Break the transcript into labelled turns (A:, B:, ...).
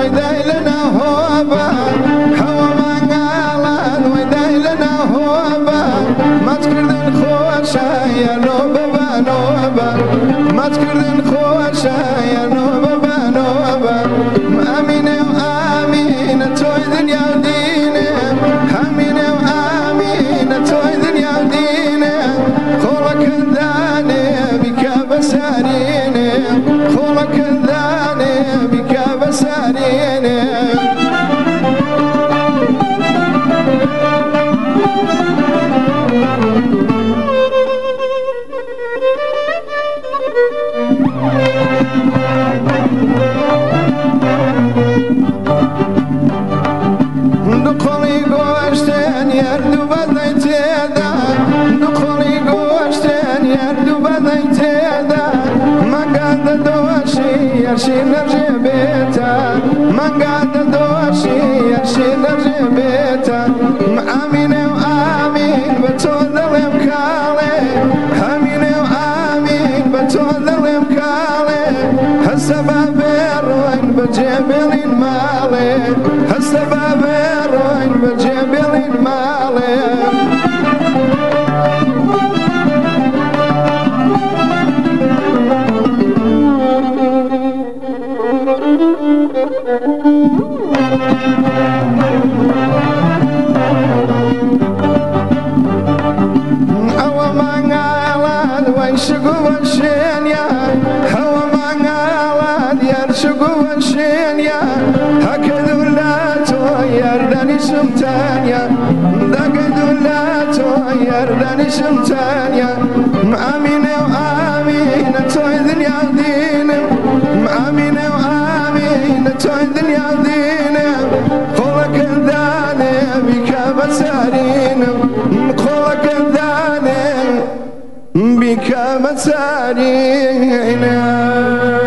A: ويدايلنا هوبا هوا ما قالت ويدايلنا هوبا ما تكردن خوشا يا نوبا نوبا ما تكردن خوشا يا نوبا نوبا امينه وامينه توي دنيا ودينه امينه وامينه توي دنيا ودينه خولك الداني بك بسارينه خولك الداني بك بسارينه دخولي قوشتين يردو بديتيدا دخولي قوشتين يردو بديتيدا ما قاد دوشي يرشي نرجي بيتا ما قاد دوشي يرشي نرجي بيتا امينه وامين بتوذ الامكالي امينه وامين بتوذ الامكالي هالسبب الروين بجيبل مالي هالسبب الروين بجيبل مالي هوا ما قالت وينشقوا والشينيا هوا ما قالت يرشقوا والشينيا هكذا لا تغيردني سمتانيا هكذا لا تغيردني سمتانيا امينه وامينه توي دنيا ودينه امينه وامينه توي دنيا ودينه خولك الداني بك بسارينه خولك الداني بك بسارينه